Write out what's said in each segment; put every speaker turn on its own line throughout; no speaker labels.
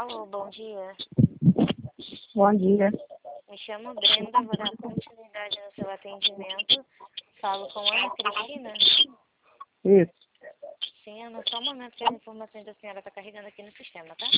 Alô, bom dia.
Bom dia.
Me chamo Brenda, vou dar continuidade no seu atendimento. Falo com Ana Cristina.
Isso.
Sim, Ana, só um momento que as informações da senhora estão carregando aqui no sistema, tá?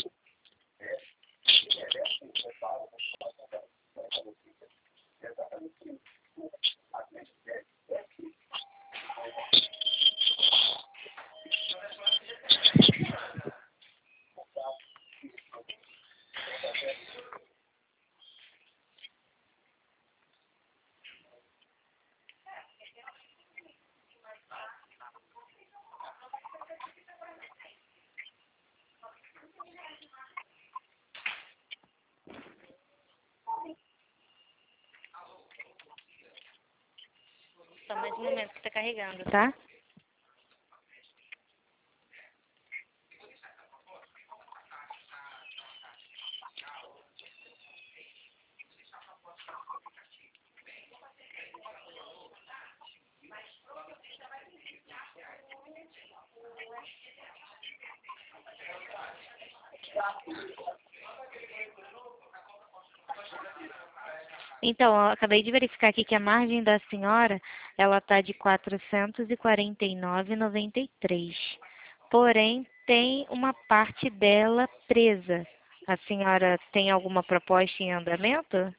Só mais um momento que está carregando, tá? Então, eu acabei de verificar aqui que a margem da senhora, ela está de R$ 449,93. Porém, tem uma parte dela presa. A senhora tem alguma proposta em andamento?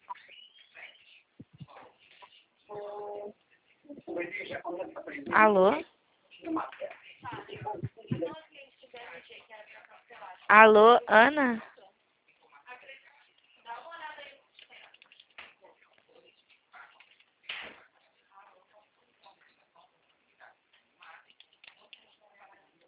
Alô? Alô, Ana?